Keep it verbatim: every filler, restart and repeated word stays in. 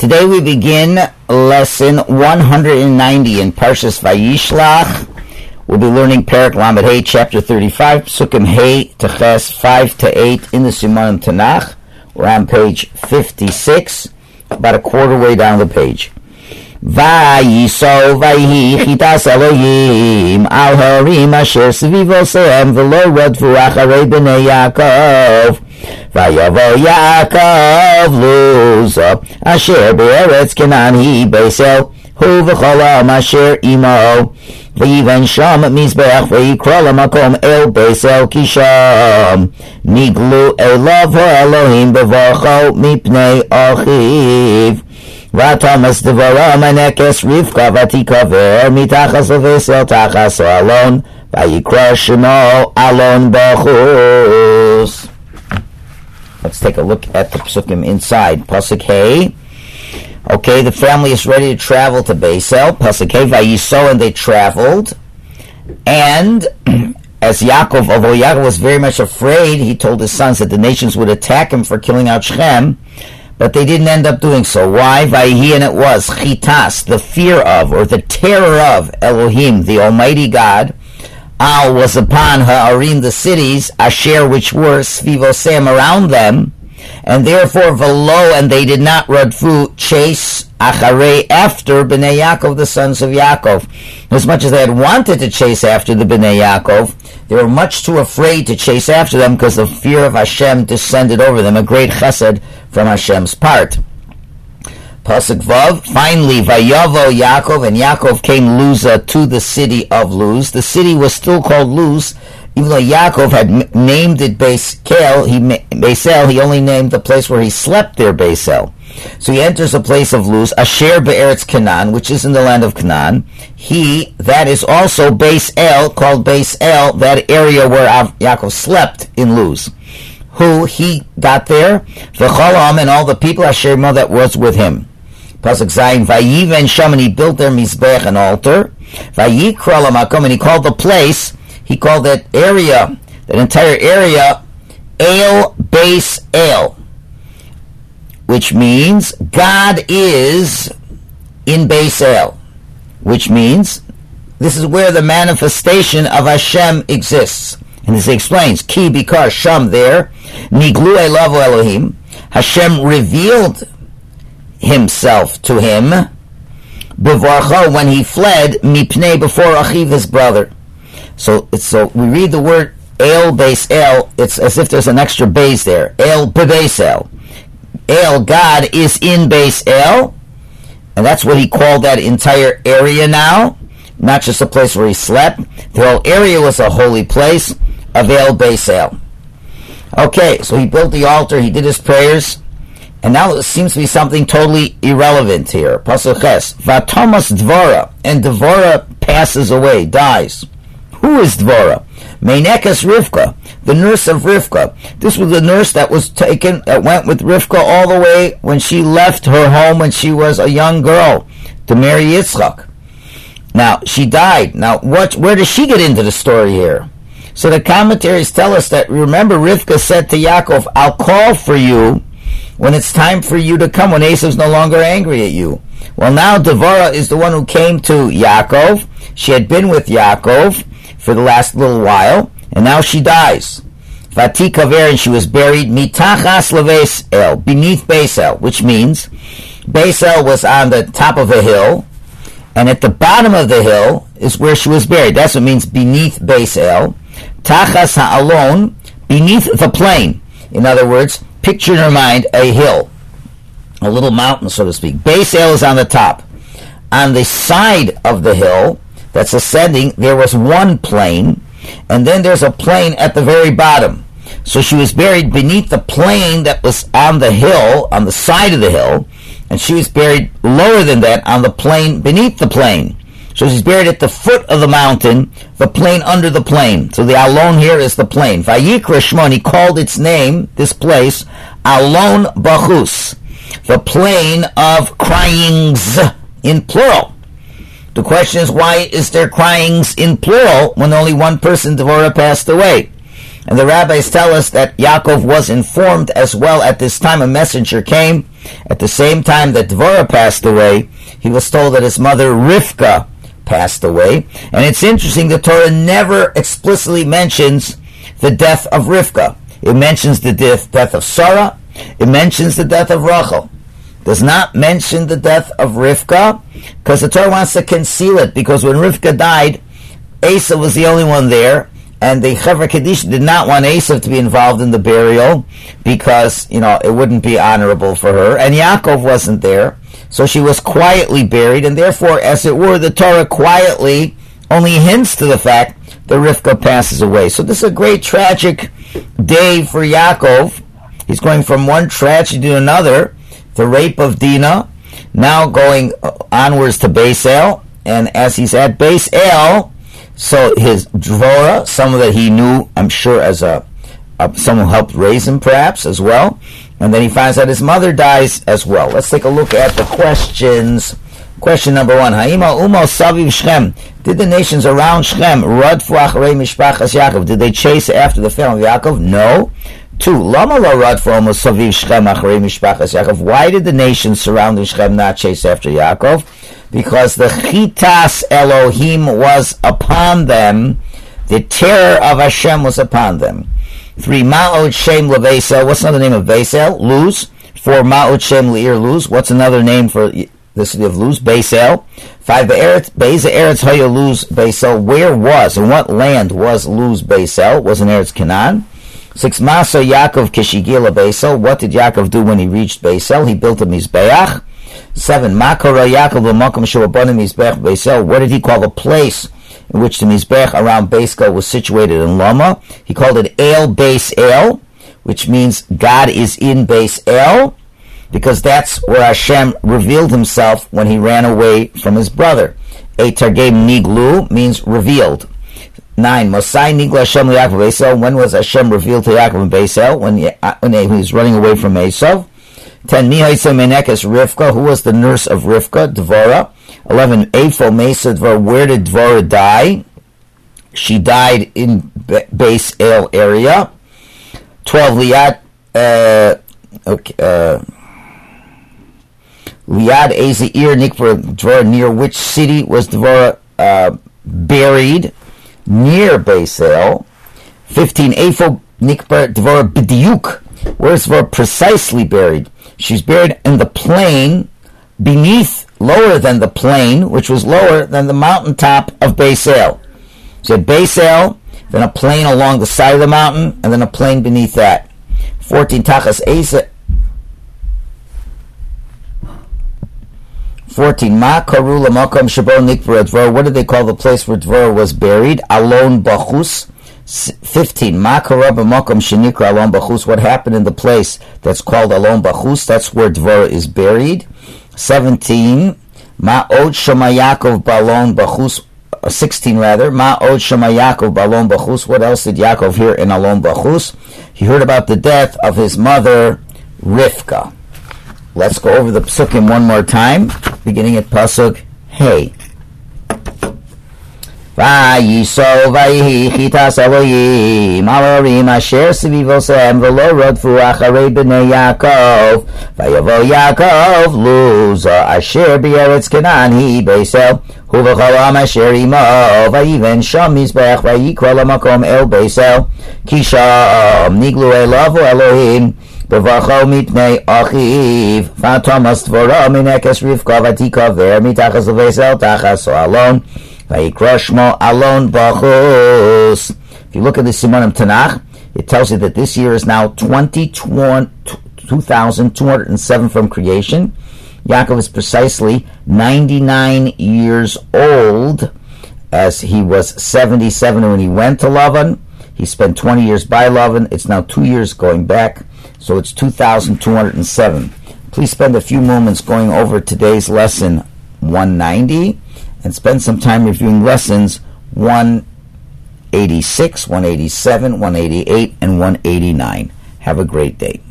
Today we begin lesson one hundred ninety in Parshas Vayishlach. We'll be learning Perek Lamed Hey, chapter thirty-five, Psukim Hey to Ches five to eight in the Simanim Tanakh. We're on page fifty-six, about a quarter way down the page. Vayiso vayihi chitas Elohim al harim asher svivosehem v'lo radvu acharei b'nei Yaakov. Vayavo Yaakov Luza asher be'eretz Canaan hi Beisel hu v'cholam asher imo v'yiven sham mizbeach v'yikra lamakom el Beisel kisham niglu elav ha'Elohim b'varcho mipnei achiv v'atamas devara manekes Rivka v'tikaver mitachas v'Beisel tachas alon v'yikra shemo alon b'chus. Let's take a look at the psukim inside. Pasuk Hey. Okay, the family is ready to travel to Beisel. Pasuk Hey, Vayiso, and they traveled. And as Yaakov, although Yaakov was very much afraid, he told his sons that the nations would attack him for killing out Shechem, but they didn't end up doing so. Why? Vayihi, and it was chitas, the fear of, or the terror of Elohim, the Almighty God. Al was upon ha'arim, the cities, asher, which were svivosem, around them, and therefore velo, and they did not radfu, chase acharei, after b'nei Yaakov, the sons of Yaakov. As much as they had wanted to chase after the b'nei Yaakov, they were much too afraid to chase after them because the fear of Hashem descended over them, a great chesed from Hashem's part. Pasuk Vav, finally, Vayavo Yaakov, and Yaakov came Luza to the city of Luz. The city was still called Luz, even though Yaakov had m- named it Beisel, he, Beisel, he only named the place where he slept there Beisel. So he enters a place of Luz, Asher Be'eretz Canaan, which is in the land of Canaan. He, that is also Beisel, called Beisel, that area where Av- Yaakov slept in Luz. Who he got there, V'cholam, and all the people Asher Mo that was with him. Pasuk Zayin, Vayiven Sham, and he built there Mizbech, an altar. Vayikra lamakom, and he called the place, he called that area, that entire area, El Beis El, which means God is in Beis El, which means this is where the manifestation of Hashem exists. And this explains, Ki, because Sham there, Niglu Elavu Elohim, Hashem revealed himself to him, B'varcho, when he fled, Mipnei, before Achiv, his brother. So, it's, so we read the word El Beis El, it's as if there's an extra base there. El Beis El. El, God, is in Beis El, and that's what he called that entire area now, not just a place where he slept. The whole area was a holy place of El Beis El. Okay, so he built the altar, he did his prayers, and now it seems to be something totally irrelevant here. Pasuk Ches, Vatomas Dvora, and Dvora passes away, dies. Who is Dvora? Meinekes Rivka, the nurse of Rivka. This was the nurse that was taken, that went with Rivka all the way when she left her home when she was a young girl to marry Yitzchak. Now, she died. Now, what? Where does she get into the story here? So the commentaries tell us that, remember, Rivka said to Yaakov, I'll call for you when it's time for you to come, when Esau's no longer angry at you. Well, now Devorah is the one who came to Yaakov. She had been with Yaakov for the last little while, and now she dies. Vati kaver, and she was buried mitachas leves el, beneath Beisel, which means Beisel was on the top of a hill, and at the bottom of the hill is where she was buried. That's what it means beneath Beisel. Tachas ha'alon, beneath the plain. In other words, picture in your mind a hill, a little mountain, so to speak. Beisel is on the top. On the side of the hill that's ascending, there was one plain, and then there's a plain at the very bottom. So she was buried beneath the plain that was on the hill, on the side of the hill, and she was buried lower than that on the plain beneath the plain. So she's buried at the foot of the mountain, the plain under the plain. So the Alon here is the plain. Vayikra Shmon, he called its name, this place, Alon Bachus, the plain of cryings, in plural. The question is, why is there cryings in plural when only one person, Devorah, passed away? And the rabbis tell us that Yaakov was informed as well. At this time a messenger came. At the same time that Dvorah passed away, he was told that his mother Rivka passed away. And it's interesting, the Torah never explicitly mentions the death of Rivka. It mentions the death, death of Sarah. It mentions the death of Rachel. Does not mention the death of Rivka, because the Torah wants to conceal it, because when Rivka died, Esav was the only one there, and the Chevra Kaddish did not want Esav to be involved in the burial, because, you know, it wouldn't be honorable for her, and Yaakov wasn't there, so she was quietly buried, and therefore, as it were, the Torah quietly only hints to the fact that Rivka passes away. So this is a great tragic day for Yaakov. He's going from one tragedy to another, the rape of Dinah, now going onwards to Beis El, and as he's at Beis El, so his Dvorah, someone that he knew, I'm sure, as a, a someone who helped raise him, perhaps, as well, and then he finds out his mother dies as well. Let's take a look at the questions. Question number one: Ha'ima umo saviv Shechem? Did the nations around Shechem radfu acharei mishpachas Yaakov? Did they chase after the family of Yaakov? No. Two, Lama lo radfu umo saviv Shechem acharei mishpachas Yaakov? Why did the nations surrounding Shechem not chase after Yaakov? Because the chitas Elohim was upon them, the terror of Hashem was upon them. Three, Ma'od Shem leBeis El. What's another name of Beis El? Luz. Four, Ma'od Shem le'ir Luz. What's another name for the city of Luz? Beis El. Five, Be'eretz Eretz Haya Luz Beis El. Where was, in what land was Luz Beis El? Was in Eretz Canaan. Six, Masa Yaakov Kishigila Beis El. What did Yaakov do when he reached Beis El? He built a Mizbeach. Seven, Makora Yaakov L'Makom She'Rabanim Mizbeach Beis El. What did he call the place in which the Mizbeach around Beis El was situated in Lama? He called it El Beis El, which means God is in Beis El, because that's where Hashem revealed himself when he ran away from his brother. A Targem Niglu means revealed. Nine, Mosai Nigla Hashem Yaakov Beis El. When was Hashem revealed to Yaakov in Beis El? When he, when he was running away from Esav. Ten, Mihaisa Menekes Rivka. Who was the nurse of Rivka? Dvorah. Eleven, Eifo Mesa Dvorah. Where did Dvorah die? She died in Beis El area. Twelve, Liad, uh, okay, uh, Liad Ezeir Nikvar Dvorah. Near which city was Dvorah uh, buried? Near Beis El. Fifteen, Eifo Nikvar Dvorah B'diuk. Where is Dvorah precisely buried? She's buried in the plain beneath, lower than the plain, which was lower than the mountaintop of Beis El. So Beis El, then a plain along the side of the mountain, and then a plain beneath that. Fourteen, Tachas Esa. Fourteen, Ma Karu L'Makom Shebo Nikvar Dvorah. What did they call the place where Dvorah was buried? Alon Bachus. Fifteen, Ma Kara B'Makom Shenikra Alon Bachus. What happened in the place that's called Alon Bachus? That's where Dvorah is buried. Seventeen, Ma Od Shema Yaakov B'Alon Bachus. Sixteen rather, Ma Od Shema Yaakov B'Alon Bachus. What else did Yaakov hear in Alon Bachus? He heard about the death of his mother Rivka. Let's go over the Psukim one more time, beginning at Pasuk Hey. Vayiso vayihi chitas Elohim alarim asher sivivosem v'lo rodfu acharei b'nei Yaakov vayavo Yaakov luza asher b'eretz Canaan hi Beis El hu v'chol am asher imo vayiven sham mizbech vayikra lamakom el Beis El ki sham niglu elav Elohim b'vacho mitnei achiv v'atomas dvorah minekes Rivka vatikaver mitachas l'Beis El tachas o alon. If you look at the Simanim Tanakh, it tells you that this year is now two thousand two hundred seven from creation. Yaakov is precisely ninety-nine years old, as he was seventy-seven when he went to Lavan. He spent twenty years by Lavan. It's now two years going back, so it's two thousand two hundred seven. Please spend a few moments going over today's lesson one ninety. And spend some time reviewing lessons one eighty-six, one eighty-seven, one eighty-eight, and one eighty-nine. Have a great day.